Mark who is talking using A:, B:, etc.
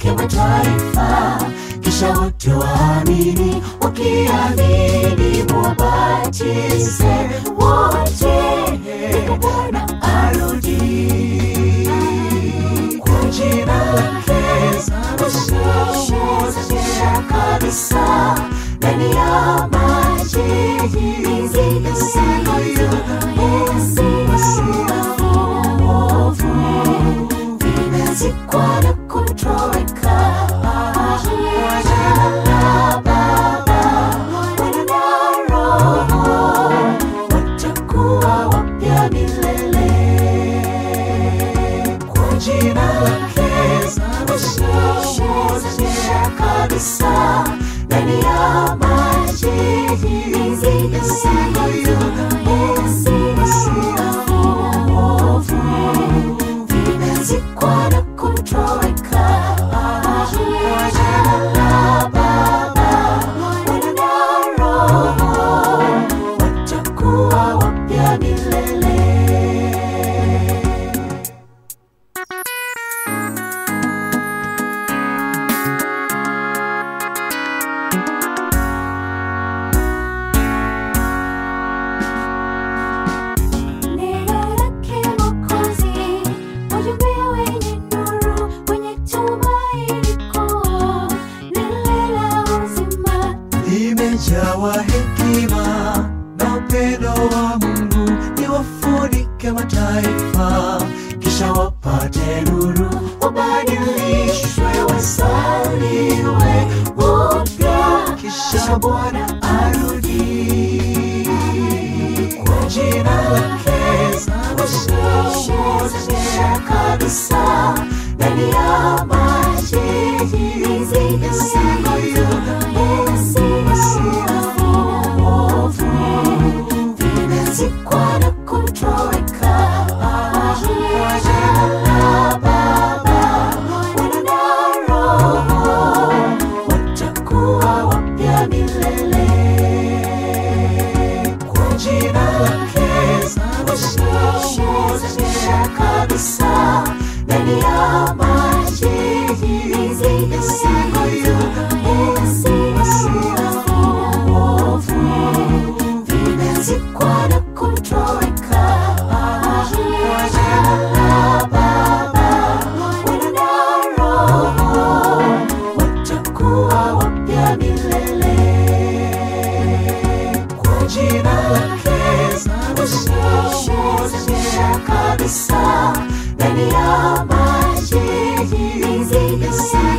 A: wafunike mataifa, kisha wote waamini, wakiamini wabatize wote, Bwana arudi. Kwa jina lake wote kabisa, ndani ya maji vinazikwa na kutoweka. Kwa jina la Baba, Mwana na Roho, watakuwa wapya milele. Kwa jina lake wote kabisa, ndani ya maji vinazikwa na kutoweka. Kwa jina la Baba, Mwana na Roho, watakuwa wapya milele.
B: Limejawa hekima na upendo wa Mungu, liwafunike mataifa, kisha wapate nuru, wabadilishwe, wasaliwe upya, kisha Bwana arudi. Kwa jina lake wote kabisa, ndani ya maji vinazikwa na kutoweka. Kwa jina la Baba, Mwana na Roho, watakuwa wapya milele. Kwa jina lake wote kabisa, ndani ya maji vinazikwa na kutoweka. Kwa jina la Baba, Mwana na Roho, watakuwa wapya milele. Kwa jina lake wote kabisa, ndani ya maji